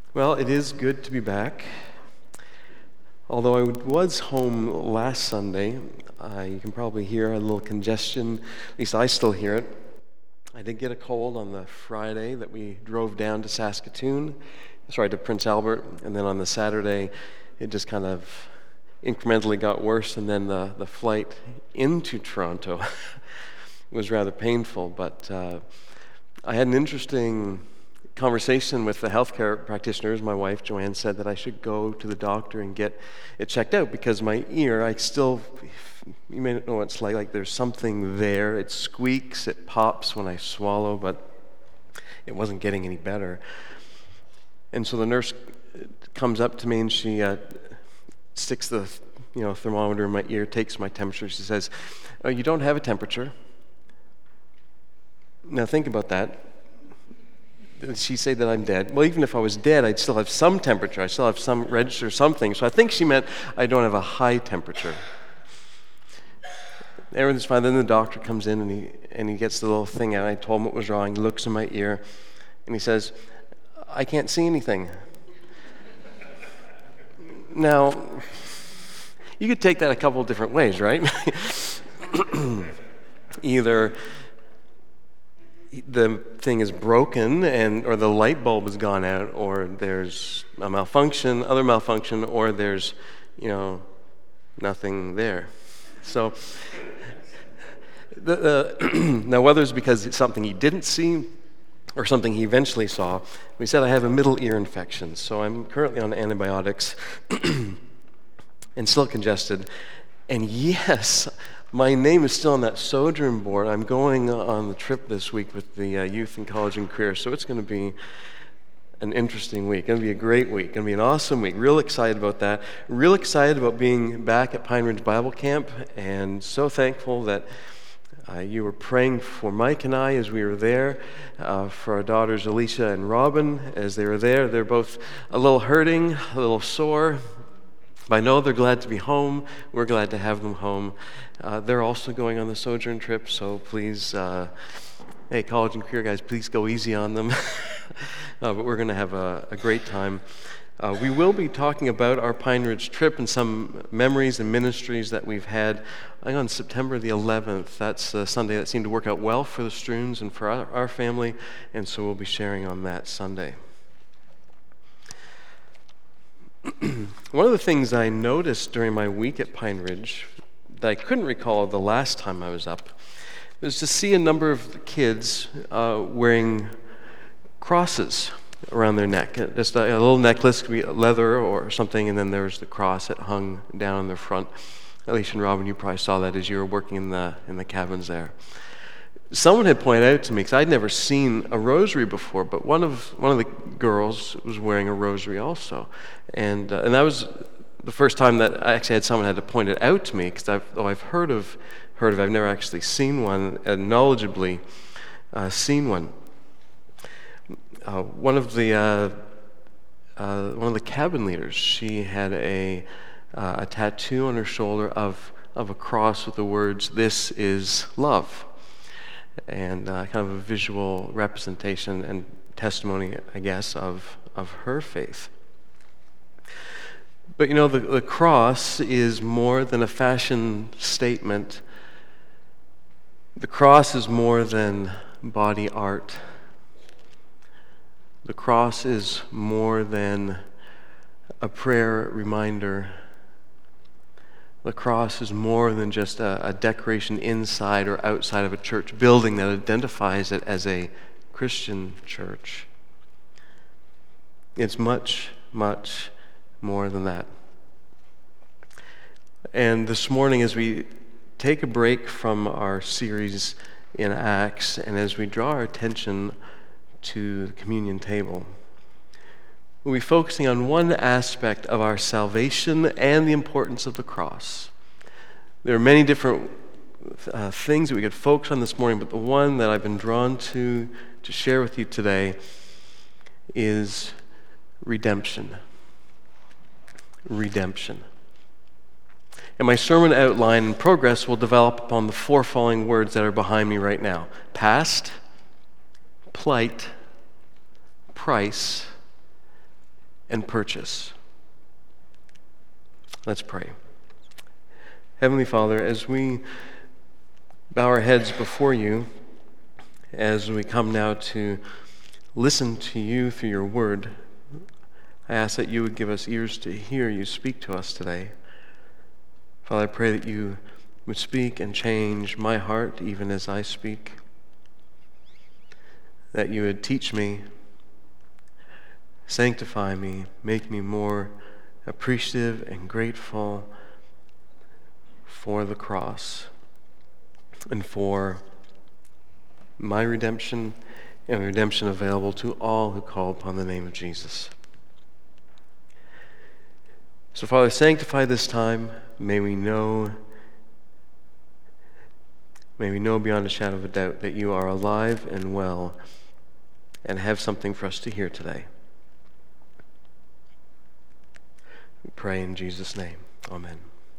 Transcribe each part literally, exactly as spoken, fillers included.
Well, it is good to be back. Although I was home last Sunday, uh, you can probably hear a little congestion. At least I still hear it. I did get a cold on the Friday that we drove down to Saskatoon, sorry, to Prince Albert, and then on the Saturday, it just kind of incrementally got worse, and then the, the flight into Toronto was rather painful. But uh, I had an interesting conversation with the healthcare practitioners. My wife, Joanne, said that I should go to the doctor and get it checked out because my ear, I still, you may not know what it's like, like there's something there. It squeaks, it pops when I swallow, but it wasn't getting any better. And so the nurse comes up to me and she uh, sticks the you know thermometer in my ear, takes my temperature. She says, "Oh, you don't have a temperature." Now think about that. Did she say that I'm dead? Well, even if I was dead, I'd still have some temperature. I still have some register, something. So I think she meant I don't have a high temperature. Everything's fine. Then the doctor comes in and he and he gets the little thing out. I told him what was wrong. He looks in my ear and he says, "I can't see anything." Now, you could take that a couple of different ways, right? Either the thing is broken and or the light bulb has gone out, or there's a malfunction, other malfunction, or there's, you know, nothing there. So the, uh, now whether it's because it's something he didn't see or something he eventually saw, we said I have a middle ear infection, so I'm currently on antibiotics and still congested. And yes, my name is still on that Sojourn board. I'm going on the trip this week with the uh, Youth and College and Career, so it's going to be an interesting week. Going to be a great week. Going to be an awesome week. Real excited about that. Real excited about being back at Pine Ridge Bible Camp, and so thankful that uh, you were praying for Mike and I as we were there, uh, for our daughters Alicia and Robin as they were there. They're both a little hurting, a little sore. But I know they're glad to be home. We're glad to have them home. Uh, they're also going on the Sojourn trip, so please, uh, hey, College and Career guys, please go easy on them. uh, but we're going to have a, a great time. Uh, we will be talking about our Pine Ridge trip and some memories and ministries that we've had. I think on September the eleventh, that's a Sunday that seemed to work out well for the Strunes and for our, our family, and so we'll be sharing on that Sunday. One of the things I noticed during my week at Pine Ridge that I couldn't recall the last time I was up was to see a number of kids uh, wearing crosses around their neck. Just a, a little necklace, could be leather or something, and then there's the cross that hung down in the front. Alicia and Robin, you probably saw that as you were working in the in the cabins there. Someone had pointed out to me, because I'd never seen a rosary before, but one of one of the girls was wearing a rosary also, and uh, and that was the first time that I actually had someone had to point it out to me, because I've though I've heard of heard of, it, I've never actually seen one, and knowledgeably uh, seen one. Uh, one of the uh, uh, one of the cabin leaders, she had a uh, a tattoo on her shoulder of of a cross with the words "This is love." And uh, kind of a visual representation and testimony, I guess, of of her faith. But you know, the, the cross is more than a fashion statement. The cross is more than body art. The cross is more than a prayer reminder. The cross is more than just a, a decoration inside or outside of a church building that identifies it as a Christian church. It's much, much more than that. And this morning, as we take a break from our series in Acts, and as we draw our attention to the communion table, we'll be focusing on one aspect of our salvation and the importance of the cross. There are many different uh, things that we could focus on this morning, but the one that I've been drawn to to share with you today is redemption. Redemption. And my sermon outline and progress will develop upon the four following words that are behind me right now: past, plight, price, and purchase. Let's pray. Heavenly Father, as we bow our heads before you, as we come now to listen to you through your word, I ask that you would give us ears to hear you speak to us today. Father, I pray that you would speak and change my heart even as I speak, that you would teach me, sanctify me, make me more appreciative and grateful for the cross and for my redemption and redemption available to all who call upon the name of Jesus. So, Father, sanctify this time. May we know, may we know beyond a shadow of a doubt that you are alive and well and have something for us to hear today. We pray in Jesus' name. Amen.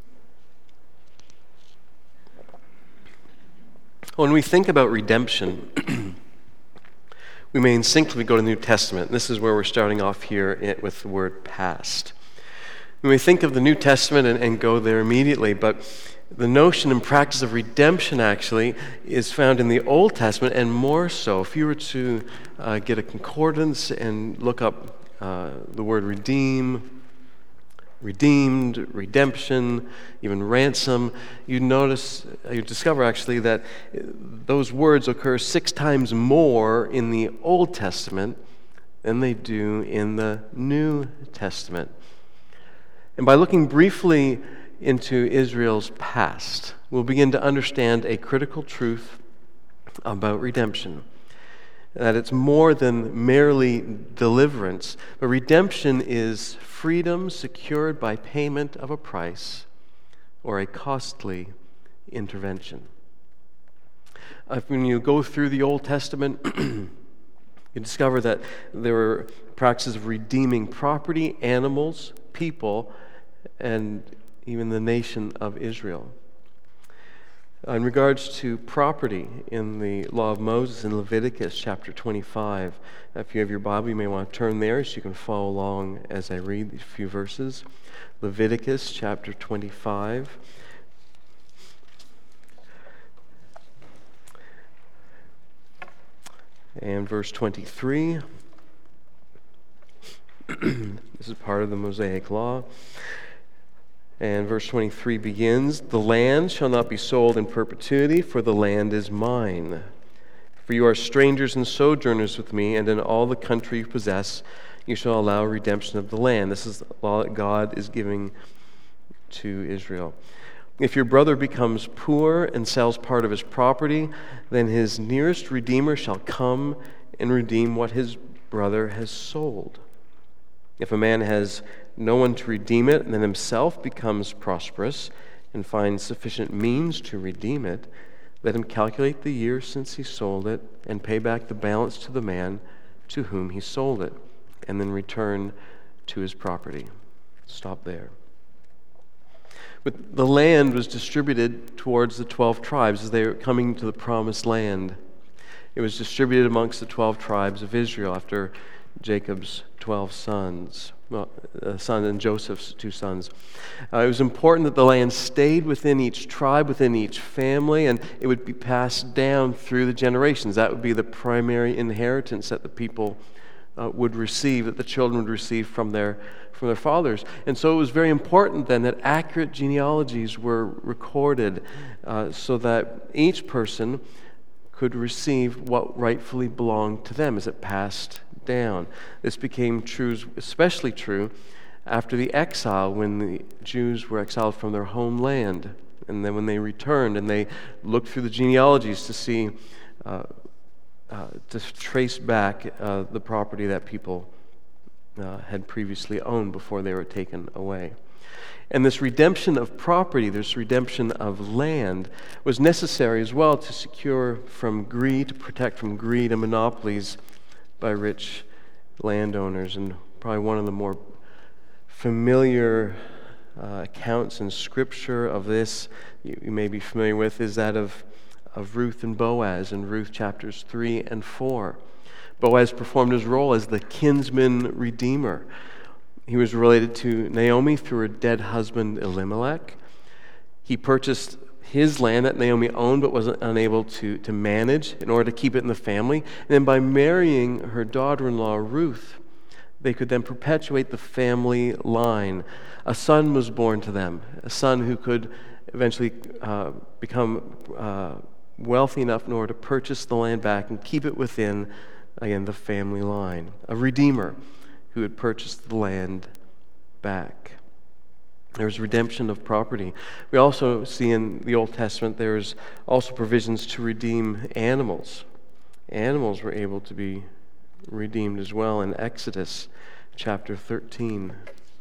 When we think about redemption, we may instinctively go to the New Testament. This is where we're starting off here with the word past. We may think of the New Testament and, and go there immediately, but the notion and practice of redemption actually is found in the Old Testament, and more so. If you were to uh, get a concordance and look up uh, the word redeem, redeemed, redemption, even ransom, you notice, you discover actually that those words occur six times more in the Old Testament than they do in the New Testament. And by looking briefly into Israel's past, we'll begin to understand a critical truth about redemption. That it's more than merely deliverance, but redemption is freedom secured by payment of a price or a costly intervention. Uh, when you go through the Old Testament, you discover that there were practices of redeeming property, animals, people, and even the nation of Israel. In regards to property in the law of Moses in Leviticus chapter twenty-five, if you have your Bible, you may want to turn there so you can follow along as I read these few verses. Leviticus chapter twenty-five. And verse twenty-three. This is part of the Mosaic law. And verse twenty-three begins, "The land shall not be sold in perpetuity, for the land is mine. For you are strangers and sojourners with me, and in all the country you possess, you shall allow redemption of the land." This is the law that God is giving to Israel. "If your brother becomes poor and sells part of his property, then his nearest redeemer shall come and redeem what his brother has sold. If a man has no one to redeem it, and then himself becomes prosperous and finds sufficient means to redeem it, let him calculate the year since he sold it and pay back the balance to the man to whom he sold it, and then return to his property." Stop there. But the land was distributed towards the twelve tribes as they were coming to the promised land. It was distributed amongst the twelve tribes of Israel after Jacob's twelve sons. Well, a son and Joseph's two sons. Uh, it was important that the land stayed within each tribe, within each family, and it would be passed down through the generations. That would be the primary inheritance that the people uh, would receive, that the children would receive from their from their fathers. And so it was very important then that accurate genealogies were recorded uh, so that each person could receive what rightfully belonged to them as it passed down. This became true, especially true after the exile, when the Jews were exiled from their homeland, and then when they returned and they looked through the genealogies to see, uh, uh, to trace back uh, the property that people uh, had previously owned before they were taken away. And this redemption of property, this redemption of land, was necessary as well to secure from greed, to protect from greed and monopolies by rich landowners. And probably one of the more familiar uh, accounts in Scripture of this, you, you may be familiar with, is that of, of Ruth and Boaz in Ruth chapters three and four. Boaz performed his role as the kinsman redeemer. He was related to Naomi through her dead husband Elimelech. He purchased his land that Naomi owned but was unable to, to manage in order to keep it in the family. And then by marrying her daughter-in-law Ruth, they could then perpetuate the family line. A son was born to them, a son who could eventually uh, become uh, wealthy enough in order to purchase the land back and keep it within, again, the family line. A redeemer who had purchased the land back. There's redemption of property. We also see in the Old Testament there's also provisions to redeem animals. Animals were able to be redeemed as well in Exodus chapter thirteen.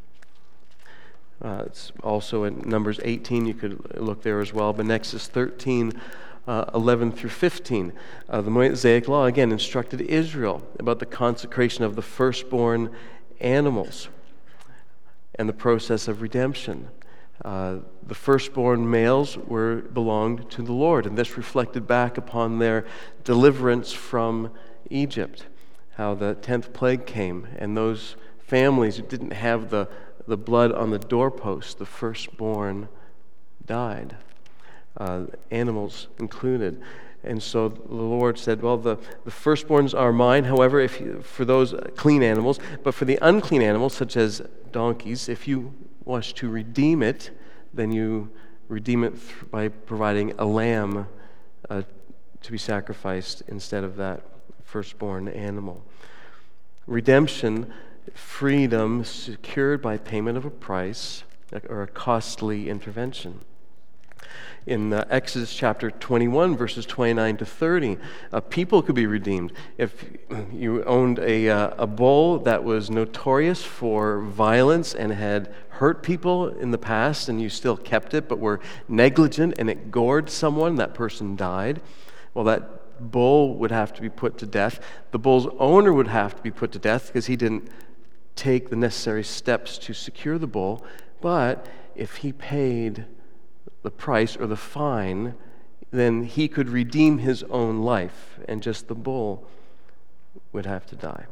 Uh, it's also in Numbers eighteen, you could look there as well. But in Exodus thirteen, uh, eleven through fifteen, uh, the Mosaic Law again instructed Israel about the consecration of the firstborn animals and the process of redemption. Uh, the firstborn males were belonged to the Lord, and this reflected back upon their deliverance from Egypt, how the tenth plague came, and those families who didn't have the, the blood on the doorpost, the firstborn died, uh, animals included. And so the Lord said, well, the, the firstborns are mine, however, if you, for those clean animals, but for the unclean animals, such as donkeys, if you wish to redeem it, then you redeem it th- by providing a lamb uh, to be sacrificed instead of that firstborn animal. Redemption, freedom secured by payment of a price or a costly intervention. In uh, Exodus chapter twenty-one, verses twenty-nine to thirty, uh, people could be redeemed. If you owned a, uh, a bull that was notorious for violence and had hurt people in the past, and you still kept it but were negligent and it gored someone, that person died, well, that bull would have to be put to death. The bull's owner would have to be put to death because he didn't take the necessary steps to secure the bull. But if he paid the price or the fine, then he could redeem his own life, and just the bull would have to die.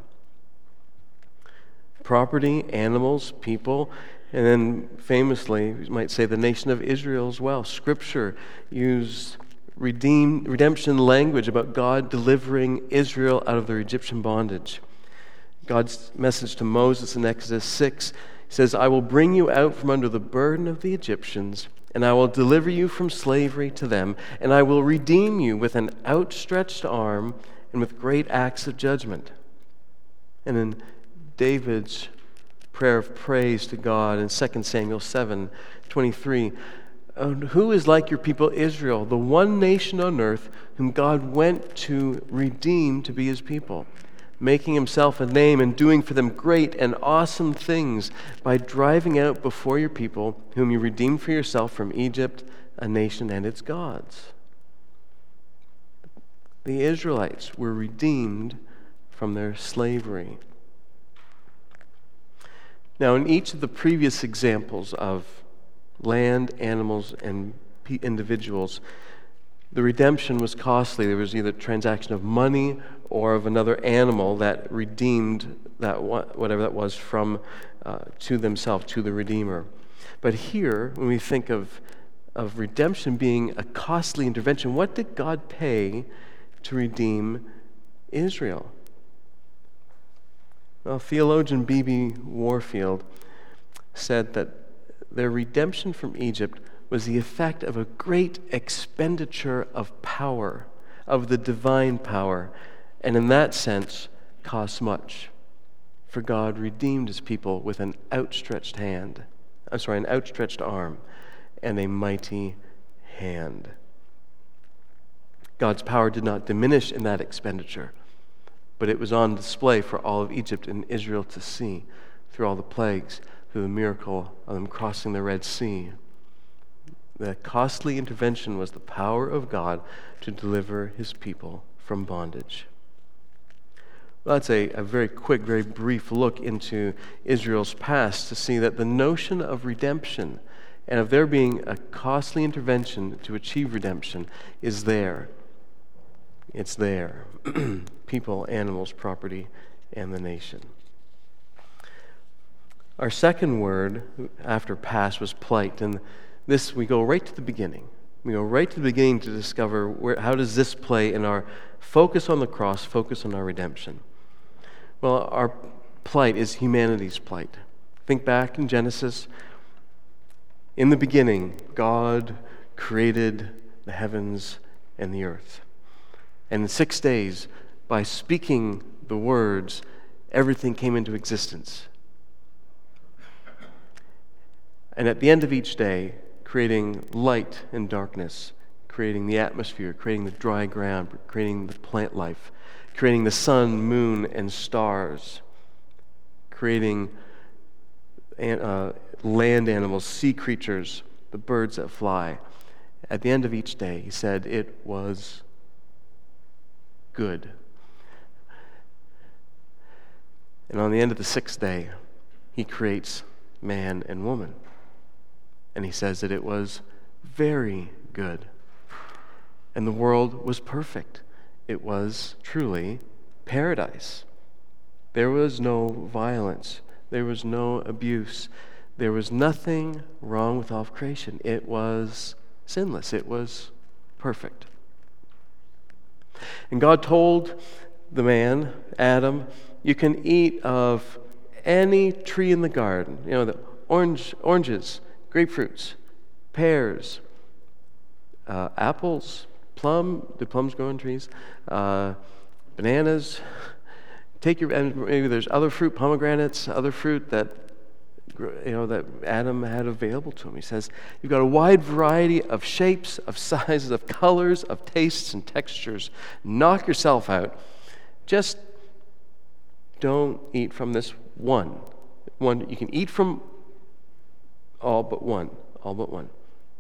Property, animals, people, and then famously, we might say the nation of Israel as well. Scripture used redeem, redemption language about God delivering Israel out of their Egyptian bondage. God's message to Moses in Exodus six says, I will bring you out from under the burden of the Egyptians, and I will deliver you from slavery to them, and I will redeem you with an outstretched arm and with great acts of judgment. And in David's prayer of praise to God in Second Samuel seven twenty-three, who is like your people Israel, the one nation on earth whom God went to redeem to be his people, making himself a name and doing for them great and awesome things by driving out before your people, whom you redeemed for yourself from Egypt, a nation and its gods. The Israelites were redeemed from their slavery. Now, in each of the previous examples of land, animals, and individuals, the redemption was costly. There was either transaction of money or of another animal that redeemed that whatever that was from uh, to themselves, to the Redeemer. But here, when we think of, of redemption being a costly intervention, what did God pay to redeem Israel? Well, theologian B B Warfield said that their redemption from Egypt was the effect of a great expenditure of power, of the divine power, and in that sense cost much. For God redeemed his people with an outstretched hand, I'm sorry, an outstretched arm and a mighty hand. God's power did not diminish in that expenditure, but it was on display for all of Egypt and Israel to see through all the plagues, through the miracle of them crossing the Red Sea. The costly intervention was the power of God to deliver his people from bondage. Well, that's a, a very quick, very brief look into Israel's past to see that the notion of redemption and of there being a costly intervention to achieve redemption is there. It's there. People, animals, property, and the nation. Our second word after past was plight, and this we go right to the beginning. We go right to the beginning to discover where, how does this play in our focus on the cross, focus on our redemption. Well, our plight is humanity's plight. Think back in Genesis. In the beginning, God created the heavens and the earth. And in six days, by speaking the words, everything came into existence. And at the end of each day, creating light and darkness, creating the atmosphere, creating the dry ground, creating the plant life, creating the sun, moon, and stars, creating uh, land animals, sea creatures, the birds that fly. At the end of each day, he said, it was good. And on the end of the sixth day, he creates man and woman. And he says that it was very good. And the world was perfect. It was truly paradise. There was no violence. There was no abuse. There was nothing wrong with all of creation. It was sinless. It was perfect. And God told the man, Adam, you can eat of any tree in the garden. You know, the orange, oranges, grapefruits, pears, uh, apples, plum. Do plums grow on trees? Uh, bananas. Take your, and maybe there's other fruit, pomegranates, other fruit that you know that Adam had available to him. He says, you've got a wide variety of shapes, of sizes, of colors, of tastes and textures. Knock yourself out. Just don't eat from this one. One you can eat from all but one. All but one.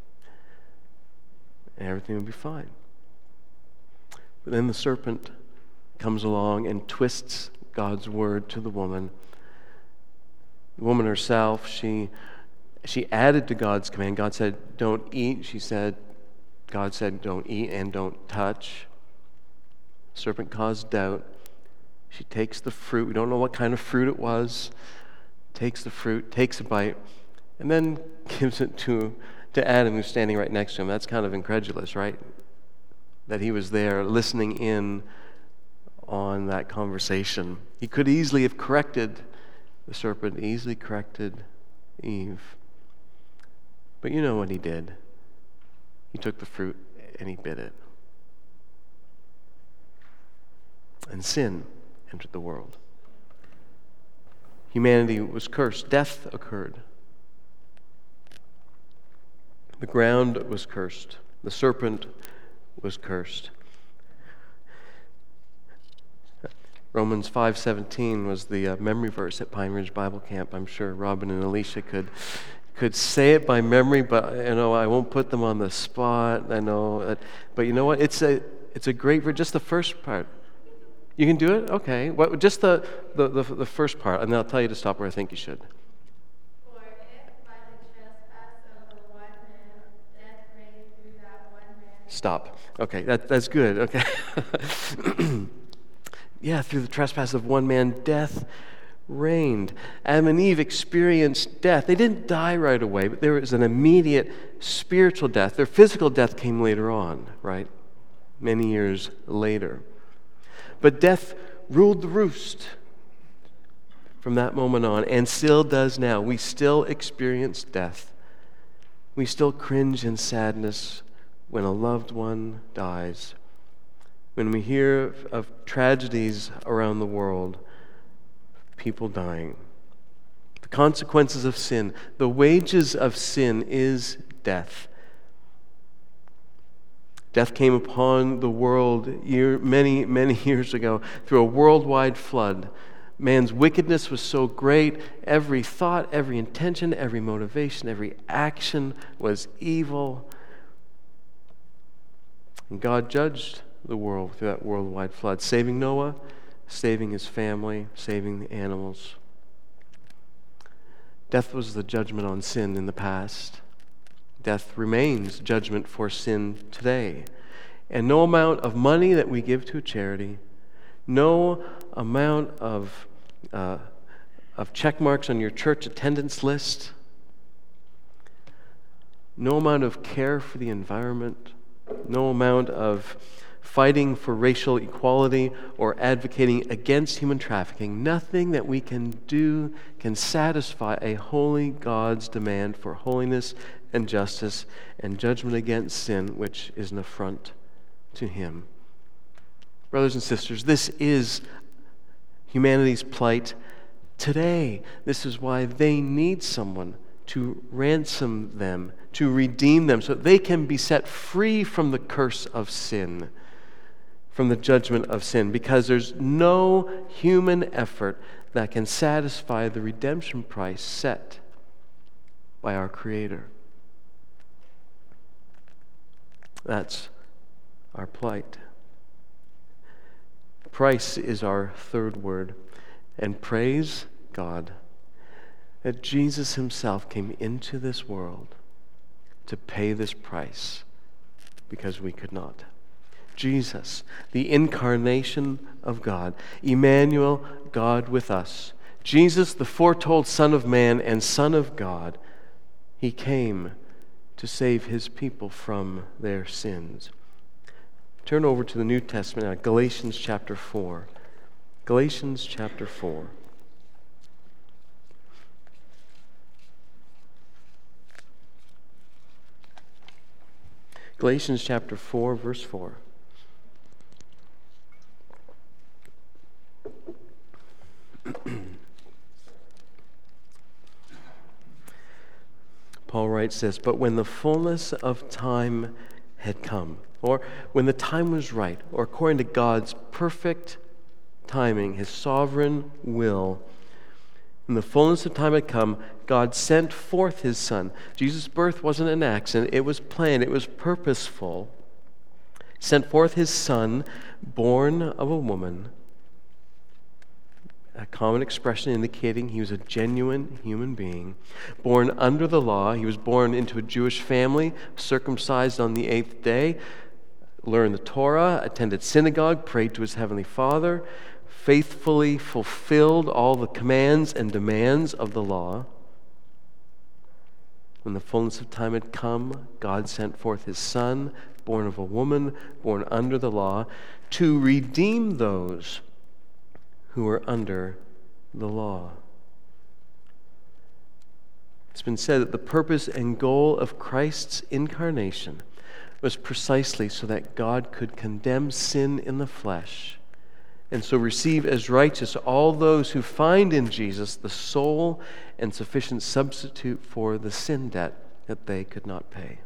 And everything will be fine. But then the serpent comes along and twists God's word to the woman. The woman herself, she she added to God's command. God said, don't eat. She said, God said, don't eat and don't touch. The serpent caused doubt. She takes the fruit. We don't know what kind of fruit it was. Takes the fruit, takes a bite, and then gives it to, to Adam, who's standing right next to him. That's kind of incredulous, right? That he was there listening in on that conversation. He could easily have corrected the serpent, easily corrected Eve. But you know what he did. He took the fruit and he bit it. And sin entered the world. Humanity was cursed. Death occurred. The ground was cursed. The serpent was cursed. Romans five seventeen was the uh, memory verse at Pine Ridge Bible Camp. I'm sure Robin and Alicia could could say it by memory, but you know I won't put them on the spot. I know, that, but you know what? It's a it's a great verse. Just the first part. You can do it? Okay. What? Just the the, the the first part, and then I'll tell you to stop where I think you should. For if by the trespass of the one man death reigned through that one man. Stop. Okay, that that's good. Okay. Yeah, through the trespass of one man, death reigned. Adam and Eve experienced death. They didn't die right away, but there was an immediate spiritual death. Their physical death came later on, right? Many years later. But death ruled the roost from that moment on, and still does now. We still experience death. We still cringe in sadness when a loved one dies. When we hear of tragedies around the world, people dying. The consequences of sin, the wages of sin is death. Death came upon the world year, many, many years ago through a worldwide flood. Man's wickedness was so great, every thought, every intention, every motivation, every action was evil. And God judged the world through that worldwide flood, saving Noah, saving his family, saving the animals. Death was the judgment on sin in the past. Death remains judgment for sin today. And no amount of money that we give to a charity, no amount of uh, of check marks on your church attendance list, no amount of care for the environment, no amount of fighting for racial equality or advocating against human trafficking, nothing that we can do can satisfy a holy God's demand for holiness and justice and judgment against sin, which is an affront to Him. Brothers and sisters, this is humanity's plight today. This is why they need someone to ransom them, to redeem them, so that they can be set free from the curse of sin, from the judgment of sin, because there's no human effort that can satisfy the redemption price set by our Creator. That's our plight. Price is our third word, and praise God that Jesus Himself came into this world to pay this price because we could not. Jesus, the incarnation of God, Emmanuel, God with us. Jesus, the foretold Son of Man and Son of God, He came to save His people from their sins. Turn over to the New Testament now, Galatians chapter four. Galatians chapter four. Galatians chapter four, verse four. Paul writes this, "But when the fullness of time had come," or when the time was right, or according to God's perfect timing, His sovereign will, when the fullness of time had come, God sent forth His Son. Jesus' birth wasn't an accident. It was planned. It was purposeful. Sent forth His Son, born of a woman, a common expression indicating He was a genuine human being, born under the law. He was born into a Jewish family, circumcised on the eighth day, learned the Torah, attended synagogue, prayed to His Heavenly Father, faithfully fulfilled all the commands and demands of the law. When the fullness of time had come, God sent forth His Son, born of a woman, born under the law, to redeem those who are under the law. It's been said that the purpose and goal of Christ's incarnation was precisely so that God could condemn sin in the flesh and so receive as righteous all those who find in Jesus the sole and sufficient substitute for the sin debt that they could not pay.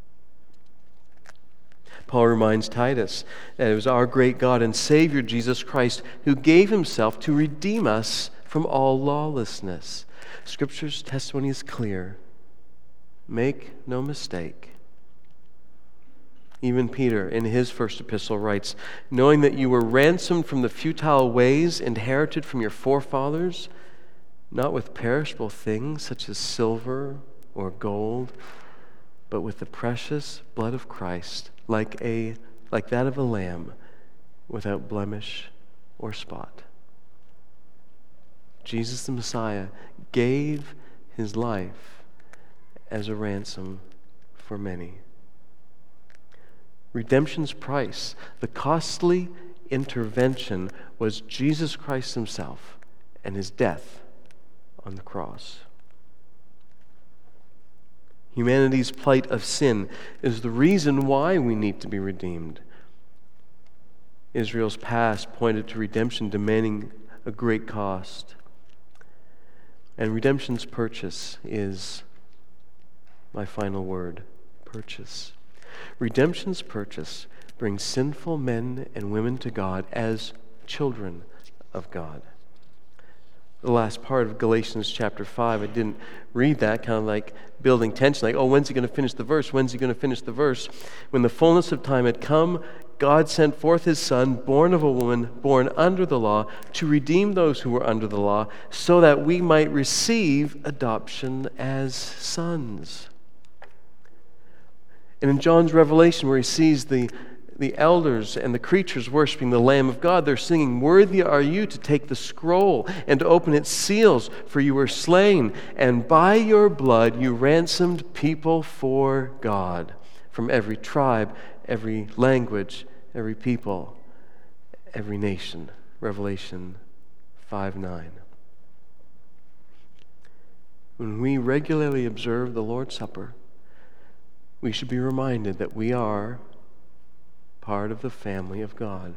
Paul reminds Titus that it was our great God and Savior, Jesus Christ, who gave Himself to redeem us from all lawlessness. Scripture's testimony is clear. Make no mistake. Even Peter, in his first epistle, writes, "Knowing that you were ransomed from the futile ways inherited from your forefathers, not with perishable things such as silver or gold, but with the precious blood of Christ, like a like that of a lamb, without blemish or spot." Jesus the Messiah gave His life as a ransom for many. Redemption's price, the costly intervention, was Jesus Christ Himself and His death on the cross. Humanity's plight of sin is the reason why we need to be redeemed. Israel's past pointed to redemption demanding a great cost. And redemption's purchase is my final word, purchase. Redemption's purchase brings sinful men and women to God as children of God. The last part of Galatians chapter five, I didn't read that, kind of like building tension, like, oh, when's he going to finish the verse? When's he going to finish the verse? When the fullness of time had come, God sent forth His Son, born of a woman, born under the law, to redeem those who were under the law, so that we might receive adoption as sons. And in John's revelation, where he sees the the elders and the creatures worshiping the Lamb of God, they're singing, "Worthy are you to take the scroll and to open its seals, for you were slain, and by your blood you ransomed people for God from every tribe, every language, every people, every nation." Revelation five nine. When we regularly observe the Lord's Supper, we should be reminded that we are part of the family of God.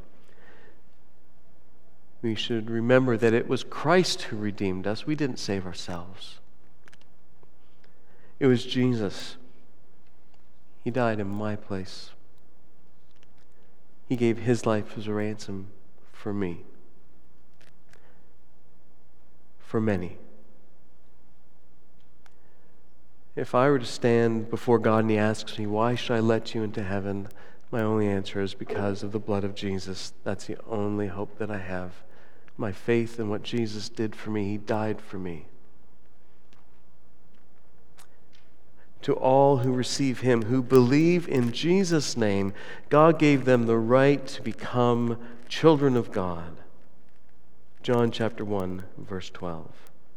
We should remember that it was Christ who redeemed us. We didn't save ourselves. It was Jesus. He died in my place. He gave his life as a ransom for me, for many. If I were to stand before God and he asks me, "Why should I let you into heaven?" my only answer is because of the blood of Jesus. That's the only hope that I have. My faith in what Jesus did for me. He died for me. To all who receive him, who believe in Jesus' name, God gave them the right to become children of God. John chapter one, verse twelve.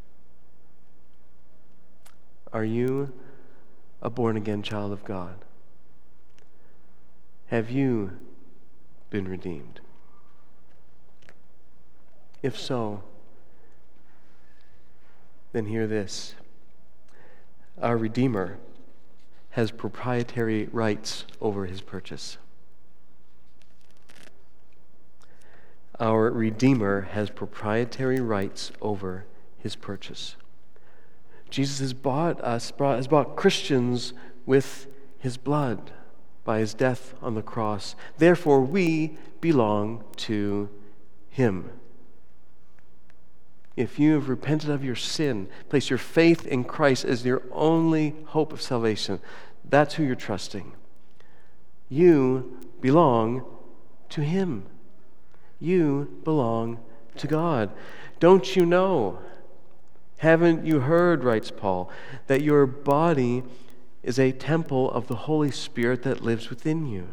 Are you a born-again child of God? Have you been redeemed? If so, then hear this. Our Redeemer has proprietary rights over his purchase. Our Redeemer has proprietary rights over his purchase. Jesus has bought us, brought, has bought Christians with his blood by his death on the cross. Therefore, we belong to him. If you have repented of your sin, place your faith in Christ as your only hope of salvation, that's who you're trusting. You belong to him. You belong to God. Don't you know? Haven't you heard, writes Paul, that your body is a temple of the Holy Spirit that lives within you?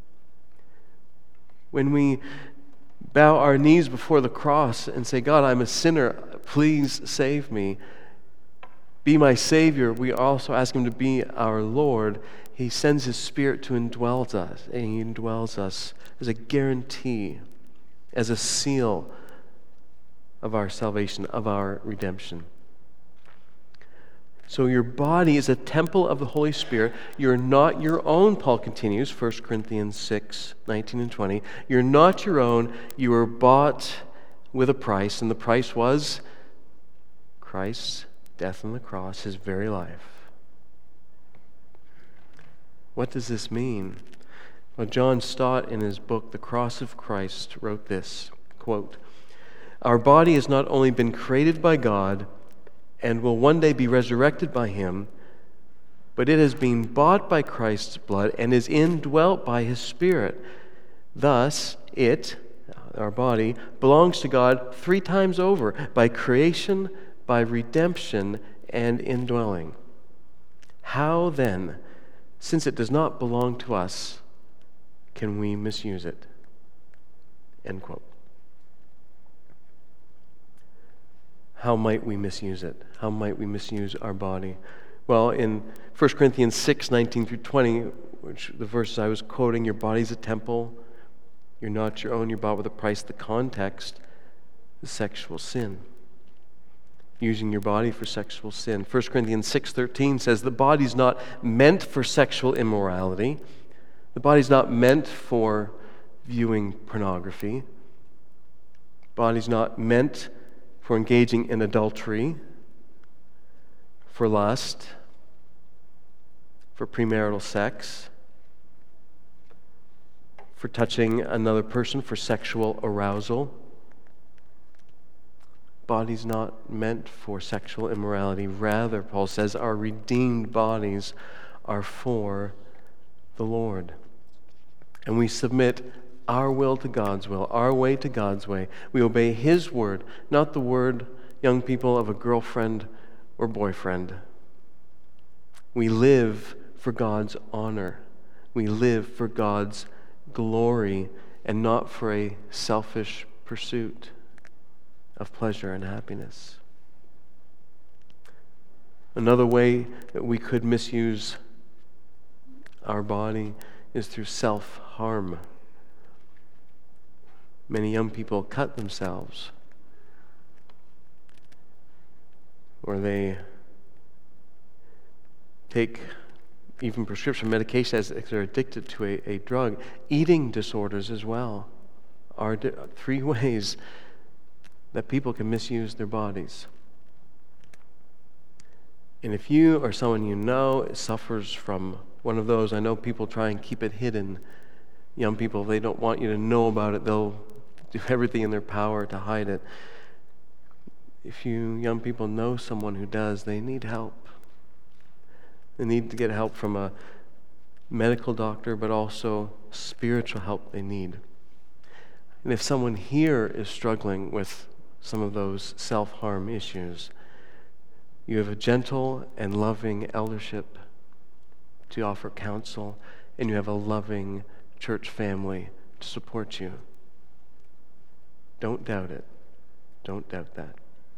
When we bow our knees before the cross and say, "God, I'm a sinner, please save me. Be my Savior," we also ask him to be our Lord. He sends his Spirit to indwell us, and he indwells us as a guarantee, as a seal of our salvation, of our redemption. So your body is a temple of the Holy Spirit. You're not your own, Paul continues, First Corinthians six, nineteen and twenty. You're not your own. You were bought with a price, and the price was Christ's death on the cross, his very life. What does this mean? Well, John Stott, in his book, The Cross of Christ, wrote this, quote, "Our body has not only been created by God and will one day be resurrected by him, but it has been bought by Christ's blood and is indwelt by his Spirit. Thus, it, our body, belongs to God three times over, by creation, by redemption, and indwelling. How then, since it does not belong to us, can we misuse it?" End quote. How might we misuse it? How might we misuse our body? Well, in First Corinthians six, nineteen through twenty, which the verses I was quoting, your body's a temple, you're not your own, you're bought with a price. The context is sexual sin. Using your body for sexual sin. First Corinthians six thirteen says the body's not meant for sexual immorality. The body's not meant for viewing pornography. The body's not meant for engaging in adultery, for lust, for premarital sex, for touching another person, for sexual arousal. Body's not meant for sexual immorality. Rather, Paul says, our redeemed bodies are for the Lord. And we submit our will to God's will, our way to God's way. We obey his word, not the word, young people, of a girlfriend or boyfriend. We live for God's honor. We live for God's glory and not for a selfish pursuit of pleasure and happiness. Another way that we could misuse our body is through self-harm. Many young people cut themselves, or they take even prescription medication as if they're addicted to a, a drug. Eating disorders as well are di- three ways that people can misuse their bodies. And if you or someone you know suffers from one of those, I know people try and keep it hidden. Young people, they don't want you to know about it. They'll do everything in their power to hide it. If you young people know someone who does, they need help. They need to get help from a medical doctor, but also spiritual help they need. And if someone here is struggling with some of those self-harm issues, you have a gentle and loving eldership to offer counsel, and you have a loving church family to support you. Don't doubt it. Don't doubt that.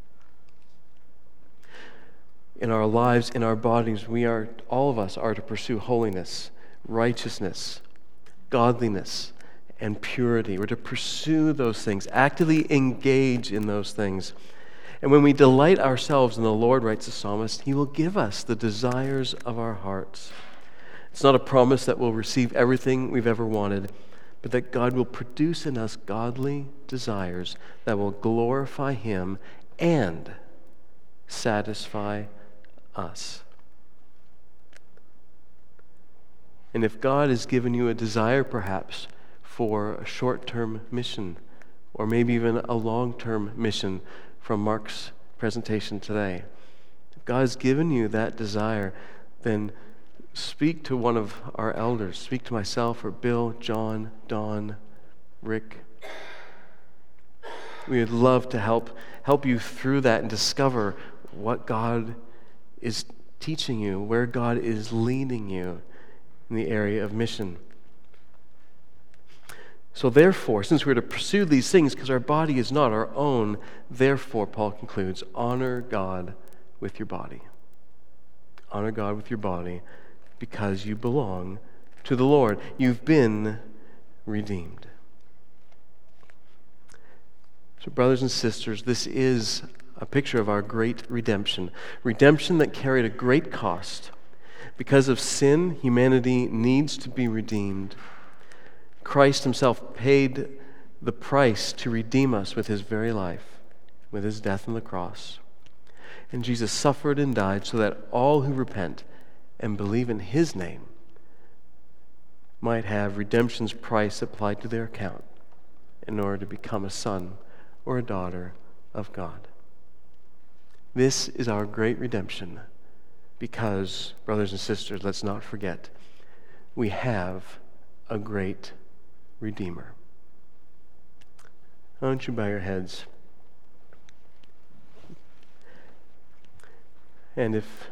In our lives, in our bodies, we are, all of us are to pursue holiness, righteousness, godliness, and purity. We're to pursue those things, actively engage in those things. And when we delight ourselves in the Lord, writes the psalmist, He will give us the desires of our hearts. It's not a promise that we'll receive everything we've ever wanted, but that God will produce in us godly desires that will glorify Him and satisfy us. And if God has given you a desire, perhaps, for a short-term mission, or maybe even a long-term mission from Mark's presentation today, if God has given you that desire, then speak to one of our elders. Speak to myself or Bill, John, Don, Rick. We would love to help help you through that and discover what God is teaching you, where God is leading you in the area of mission. So therefore, since we're to pursue these things, because our body is not our own, therefore, Paul concludes, honor God with your body. Honor God with your body because you belong to the Lord. You've been redeemed. So brothers and sisters, this is a picture of our great redemption. Redemption that carried a great cost. Because of sin, humanity needs to be redeemed. Christ Himself paid the price to redeem us with His very life, with His death on the cross. And Jesus suffered and died so that all who repent and believe in His name might have redemption's price applied to their account in order to become a son or a daughter of God. This is our great redemption because, brothers and sisters, let's not forget, we have a great Redeemer. Why don't you bow your heads? And if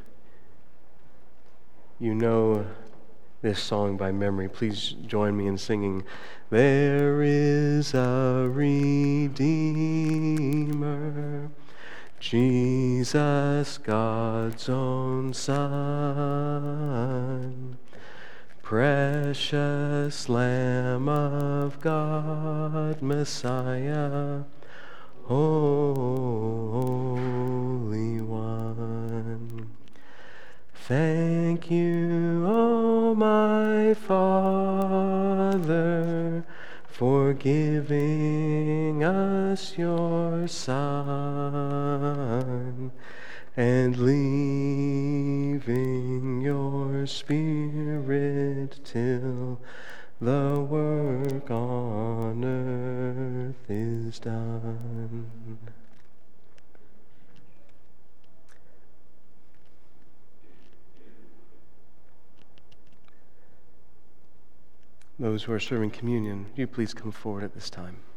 you know this song by memory, please join me in singing, "There is a Redeemer, Jesus, God's own Son, precious Lamb of God, Messiah, Holy One. Thank you, O my Father, for giving us your Son and leaving your Spirit till the work on earth is done. Those who are serving communion, do you please come forward at this time.